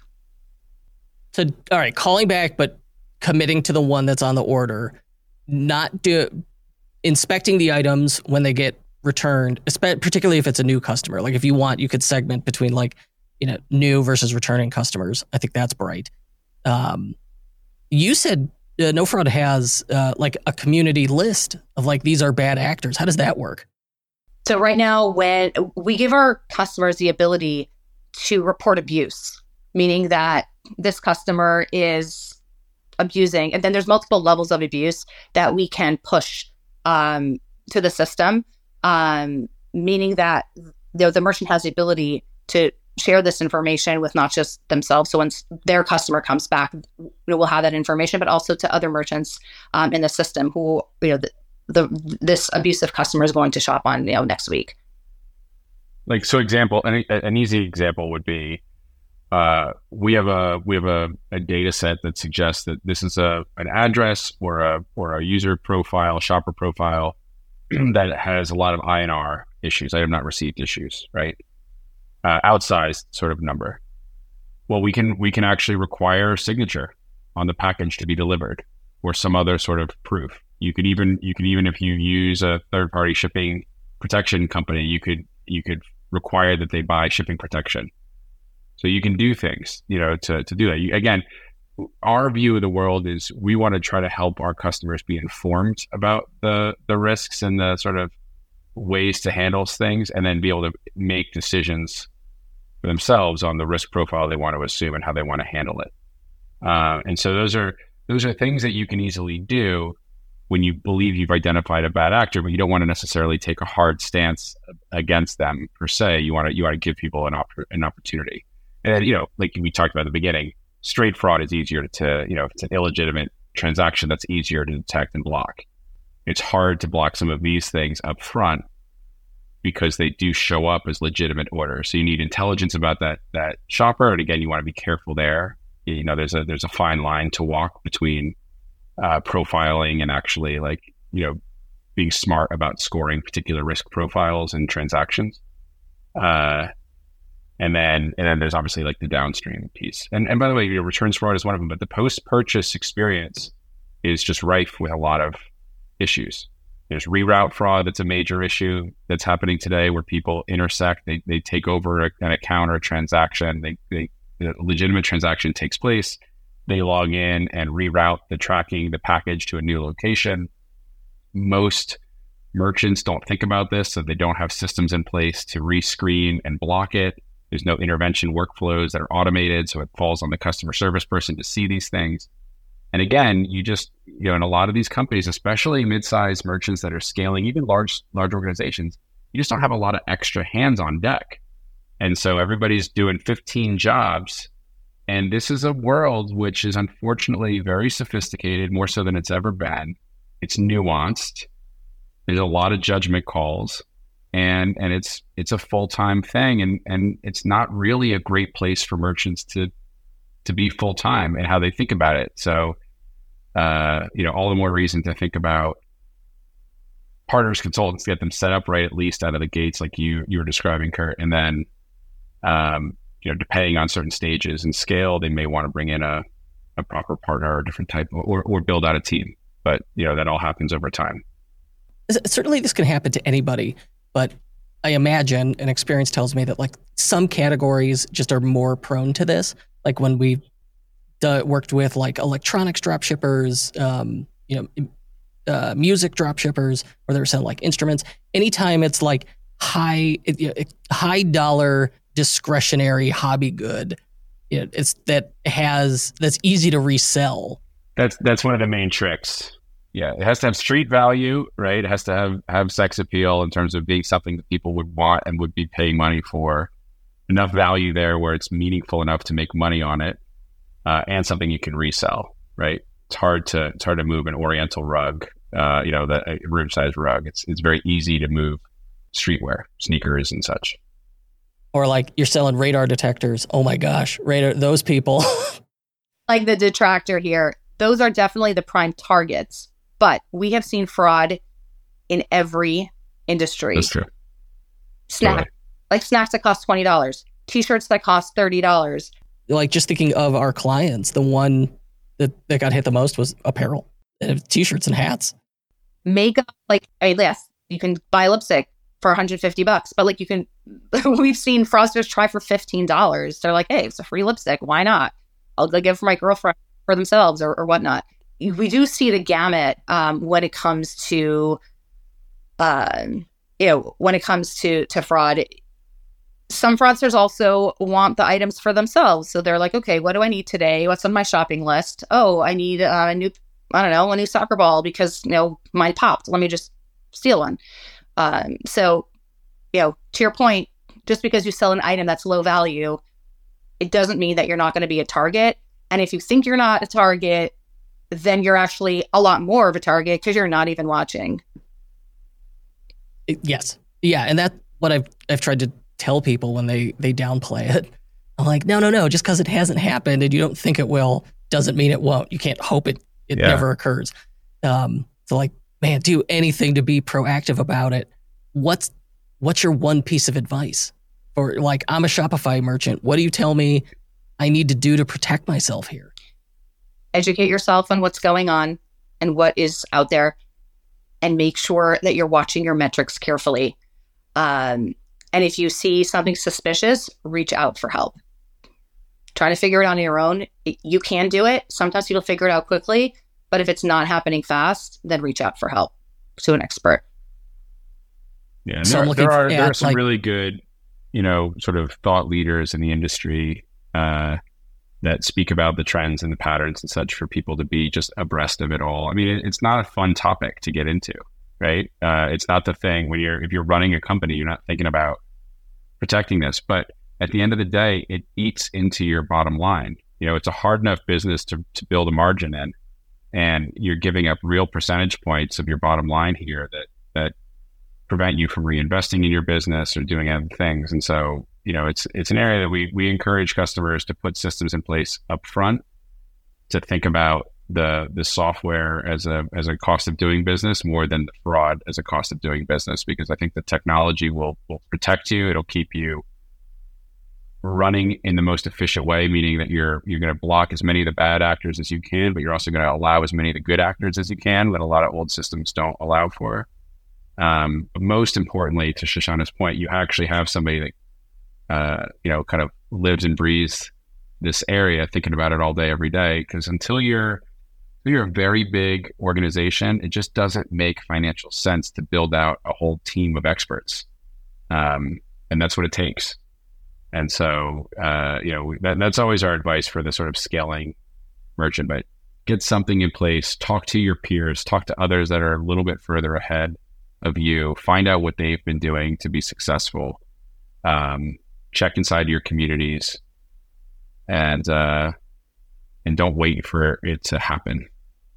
So all right, calling back, but committing to the one that's on the order, not do. Inspecting the items when they get returned, particularly if it's a new customer. Like if you want, you could segment between like, you know, new versus returning customers. I think that's bright. Um, you said uh, No Fraud has uh, like a community list of like, these are bad actors. How does that work? So right now, when we give our customers the ability to report abuse, meaning that this customer is abusing, and then there's multiple levels of abuse that we can push Um, to the system, um, meaning that the, the merchant has the ability to share this information with not just themselves. So once their customer comes back, you know, we'll have that information, but also to other merchants um, in the system who, you know, the, the this abusive customer is going to shop on, you know, next week. Like, so example, an, an easy example would be, uh, we have a we have a, a data set that suggests that this is a an address or a or a user profile, shopper profile that has a lot of I N R issues, item not received issues, right? Uh, outsized sort of number. Well, we can we can actually require a signature on the package to be delivered, or some other sort of proof. You could even you could even if you use a third party shipping protection company, you could you could require that they buy shipping protection. So you can do things, you know, to, to do that. You, again, our view of the world is we want to try to help our customers be informed about the the risks and the sort of ways to handle things, and then be able to make decisions for themselves on the risk profile they want to assume and how they want to handle it. Uh, and so those are those are things that you can easily do when you believe you've identified a bad actor, but you don't want to necessarily take a hard stance against them per se. You want to you want to give people an op- an opportunity. And then, you know, like we talked about at the beginning, straight fraud is easier to, to, you know, if it's an illegitimate transaction, that's easier to detect and block. It's hard to block some of these things up front because they do show up as legitimate orders. So you need intelligence about that that shopper. And again, you want to be careful there. You know, there's a there's a fine line to walk between uh, profiling and actually, like, you know, being smart about scoring particular risk profiles and transactions. Uh, And then, and then there's obviously like the downstream piece. And and by the way, you know, returns fraud is one of them, but the post-purchase experience is just rife with a lot of issues. There's reroute fraud. That's a major issue that's happening today, where people intersect, they they take over a, an account or a transaction. They, they, the legitimate transaction takes place. They log in and reroute the tracking, the package to a new location. Most merchants don't think about this, so they don't have systems in place to rescreen and block it. There's no intervention workflows that are automated, so it falls on the customer service person to see these things. And again, you just, you know, in a lot of these companies, especially mid-sized merchants that are scaling, even large, large organizations, you just don't have a lot of extra hands on deck. And so everybody's doing fifteen jobs. And this is a world which is unfortunately very sophisticated, more so than it's ever been. It's nuanced. There's a lot of judgment calls. And and it's it's a full-time thing, and, and it's not really a great place for merchants to to be full-time and how they think about it. So, uh, you know, all the more reason to think about partners, consultants, to get them set up right, at least out of the gates, like you you were describing, Kurt. And then, um, you know, depending on certain stages and scale, they may want to bring in a, a proper partner or a different type, or or build out a team. But, you know, that all happens over time. Certainly this can happen to anybody. But I imagine, and experience tells me that like some categories just are more prone to this. Like when we uh, worked with like electronics drop shippers, um, you know, uh, music drop shippers, where they were selling like instruments. Anytime it's like high, it, it, high dollar discretionary hobby good, it, it's that has that's easy to resell. That's that's one of the main tricks. Yeah, it has to have street value, right? It has to have, have sex appeal in terms of being something that people would want and would be paying money for. Enough value there where it's meaningful enough to make money on it, uh, and something you can resell, right? It's hard to it's hard to move an Oriental rug, uh, you know, the room size rug. It's it's very easy to move streetwear, sneakers and such. Or like you're selling radar detectors. Oh my gosh, radar, those people. Like the detractor here, those are definitely the prime targets. But we have seen fraud in every industry. That's true. Snack, Totally. like snacks that cost twenty dollars, t-shirts that cost thirty dollars. Like just thinking of our clients, the one that, that got hit the most was apparel, t-shirts and hats. Makeup, like, I mean, yes, you can buy lipstick for one hundred fifty bucks, but like you can, we've seen fraudsters try for fifteen dollars. They're like, hey, it's a free lipstick. Why not? I'll go give it for my girlfriend for themselves or, or whatnot. We do see the gamut um, when it comes to, um, you know, when it comes to, to fraud. Some fraudsters also want the items for themselves. So they're like, okay, what do I need today? What's on my shopping list? Oh, I need uh, a new, I don't know, a new soccer ball because, you know, mine popped. Let me just steal one. Um, so, you know, to your point, just because you sell an item that's low value, it doesn't mean that you're not going to be a target. And if you think you're not a target, then you're actually a lot more of a target because you're not even watching. Yes. Yeah. And that's what I've, I've tried to tell people when they, they downplay it. I'm like, no, no, no. Just because it hasn't happened and you don't think it will doesn't mean it won't. You can't hope it, it Yeah. never occurs. Um, so like, man, do anything to be proactive about it. What's, what's your one piece of advice? Or like, I'm a Shopify merchant. What do you tell me I need to do to protect myself here? Educate yourself on what's going on and what is out there, and make sure that you're watching your metrics carefully. Um, and if you see something suspicious, reach out for help. Try to figure it out on your own. You can do it. Sometimes you'll figure it out quickly, but if it's not happening fast, then reach out for help to an expert. Yeah, and So I'm there, looking there are at, there are some like- really good, you know, sort of thought leaders in the industry uh, that speak about the trends and the patterns and such for people to be just abreast of it all. I mean, it, it's not a fun topic to get into, right? Uh, it's not the thing when you're if you're running a company, you're not thinking about protecting this, but at the end of the day, it eats into your bottom line. You know, it's a hard enough business to to build a margin in, and you're giving up real percentage points of your bottom line here that that prevent you from reinvesting in your business or doing other things. And so, you know, it's it's an area that we we encourage customers to put systems in place up front to think about the the software as a as a cost of doing business more than the fraud as a cost of doing business, because I think the technology will will protect you. It'll keep you running in the most efficient way, meaning that you're you're going to block as many of the bad actors as you can, but you're also going to allow as many of the good actors as you can that a lot of old systems don't allow for. Um, but most importantly, to Shoshana's point, you actually have somebody that, uh, you know, kind of lives and breathes this area, thinking about it all day, every day. Because until you're, until you're a very big organization, it just doesn't make financial sense to build out a whole team of experts. Um, and that's what it takes. And so, uh, you know, that, that's always our advice for the sort of scaling merchant, but get something in place, talk to your peers, talk to others that are a little bit further ahead of you, find out what they've been doing to be successful, um, check inside your communities, and uh, and don't wait for it to happen.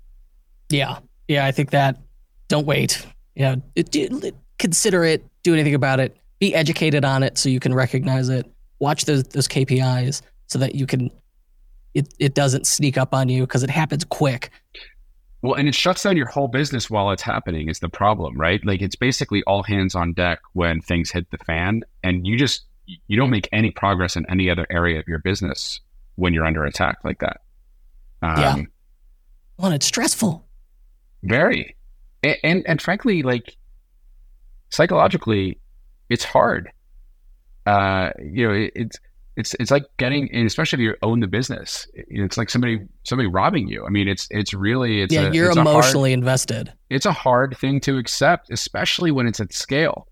Yeah. Yeah. I think that don't wait. You know, it, it, consider it, do anything about it, be educated on it so you can recognize it, watch those, those K P Is so that you can, it, it doesn't sneak up on you because it happens quick. Well, and it shuts down your whole business while it's happening is the problem, right? Like it's basically all hands on deck when things hit the fan, and you just, you don't make any progress in any other area of your business when you're under attack like that. Um, Yeah. Well, it's stressful. Very. And, and, and frankly, like psychologically, it's hard. Uh, you know, it, it's, It's it's like getting, and especially if you own the business, it's like somebody somebody robbing you. I mean, it's it's really it's yeah, a, you're it's emotionally a hard, invested. It's a hard thing to accept, especially when it's at scale.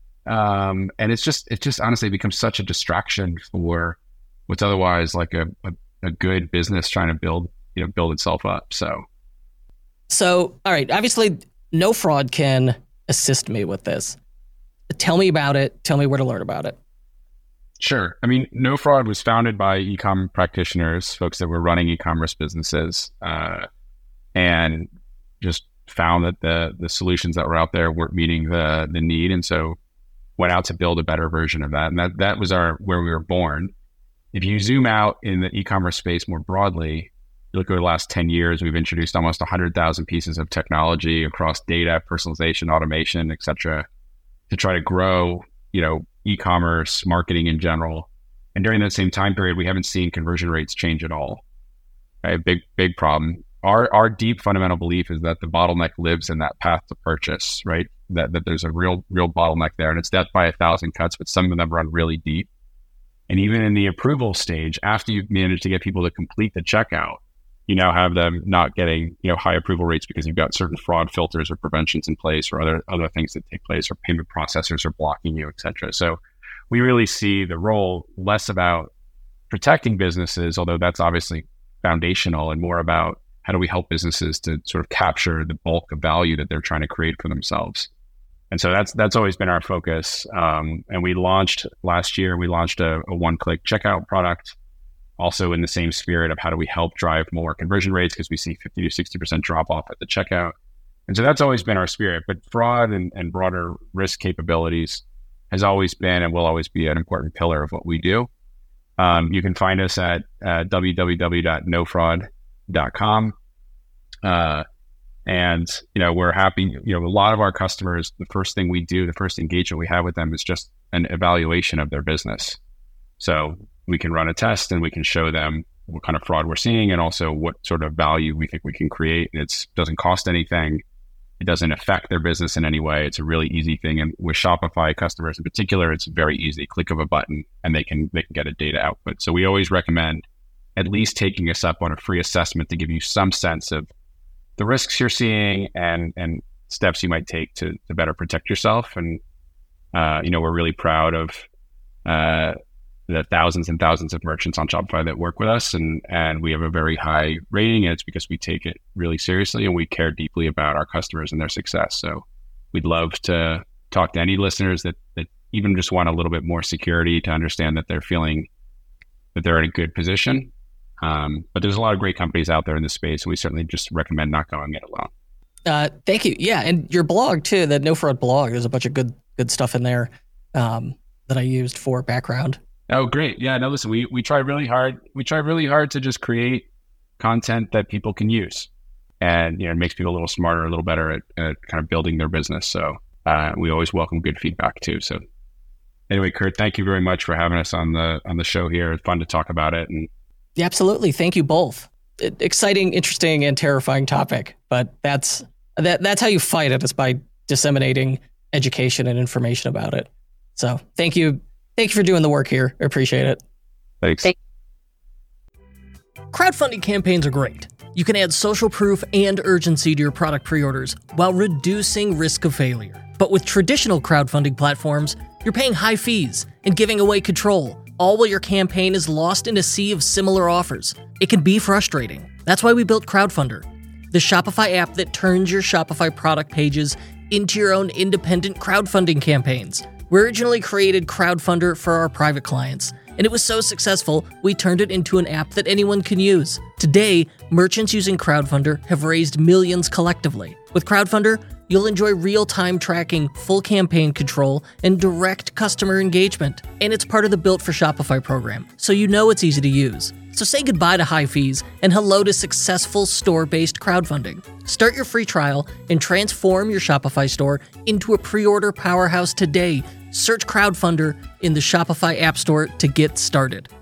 Um, and it's just it just honestly becomes such a distraction for what's otherwise like a, a, a good business trying to build you know build itself up. So, So, all right, obviously, No Fraud can assist me with this. Tell me about it. Tell me where to learn about it. sure. I mean, No Fraud was founded by e-com practitioners, folks that were running e-commerce businesses, uh, and just found that the the solutions that were out there weren't meeting the the need, and so went out to build a better version of that. And that, that was our where we were born. If you zoom out in the e-commerce space more broadly, you look over the last ten years, we've introduced almost one hundred thousand pieces of technology across data, personalization, automation, et cetera, to try to grow, you know, e-commerce, marketing in general. And during that same time period, we haven't seen conversion rates change at all. Right? Big, big problem. Our our deep fundamental belief is that the bottleneck lives in that path to purchase, right? That that there's a real, real bottleneck there, and it's death by a thousand cuts, but some of them run really deep. And even in the approval stage, after you've managed to get people to complete the checkout, you now have them not getting, you know, high approval rates because you've got certain fraud filters or preventions in place, or other other things that take place, or payment processors are blocking you, et cetera. So we really see the role less about protecting businesses, although that's obviously foundational, and more about how do we help businesses to sort of capture the bulk of value that they're trying to create for themselves. And so that's that's always been our focus. Um, and we launched last year, we launched a, a one-click checkout product, also in the same spirit of how do we help drive more conversion rates, because we see fifty to sixty percent drop off at the checkout. And so that's always been our spirit. But fraud and, and broader risk capabilities has always been and will always be an important pillar of what we do. Um, you can find us at uh, w w w dot no fraud dot com. Uh, and, you know, we're happy, you know, a lot of our customers, the first thing we do, the first engagement we have with them is just an evaluation of their business. So we can run a test and we can show them what kind of fraud we're seeing, and also what sort of value we think we can create. It doesn't cost anything. It doesn't affect their business in any way. It's a really easy thing. And with Shopify customers in particular, it's very easy. Click of a button and they can they can get a data output. So we always recommend at least taking us up on a free assessment to give you some sense of the risks you're seeing and and steps you might take to to better protect yourself. And uh, you know, we're really proud of uh, the thousands and thousands of merchants on Shopify that work with us, and and we have a very high rating, and it's because we take it really seriously and we care deeply about our customers and their success. So we'd love to talk to any listeners that that even just want a little bit more security, to understand that they're feeling that they're in a good position. Um, but there's a lot of great companies out there in this space, and we certainly just recommend not going it alone. Uh, thank you. Yeah, and your blog too, the No Fraud blog, there's a bunch of good good stuff in there um, that I used for background. Oh, great. Yeah, no, listen, we, we try really hard. We try really hard to just create content that people can use, and, you know, it makes people a little smarter, a little better at, at kind of building their business. So uh, we always welcome good feedback too. So anyway, Kurt, thank you very much for having us on the on the show here. It's fun to talk about it. And yeah, absolutely. Thank you both. It, exciting, interesting, and terrifying topic, but that's that that's how you fight it, is by disseminating education and information about it. So thank you. Thank you for doing the work here. I appreciate it. Thanks. Thank- Crowdfunding campaigns are great. You can add social proof and urgency to your product pre-orders while reducing risk of failure. But with traditional crowdfunding platforms, you're paying high fees and giving away control, all while your campaign is lost in a sea of similar offers. It can be frustrating. That's why we built Crowdfunder, the Shopify app that turns your Shopify product pages into your own independent crowdfunding campaigns. We originally created Crowdfunder for our private clients, and it was so successful, we turned it into an app that anyone can use. Today, merchants using Crowdfunder have raised millions collectively. With Crowdfunder, you'll enjoy real-time tracking, full campaign control, and direct customer engagement. And it's part of the Built for Shopify program, so you know it's easy to use. So say goodbye to high fees and hello to successful store-based crowdfunding. Start your free trial and transform your Shopify store into a pre-order powerhouse today. Search Crowdfunder in the Shopify App Store to get started.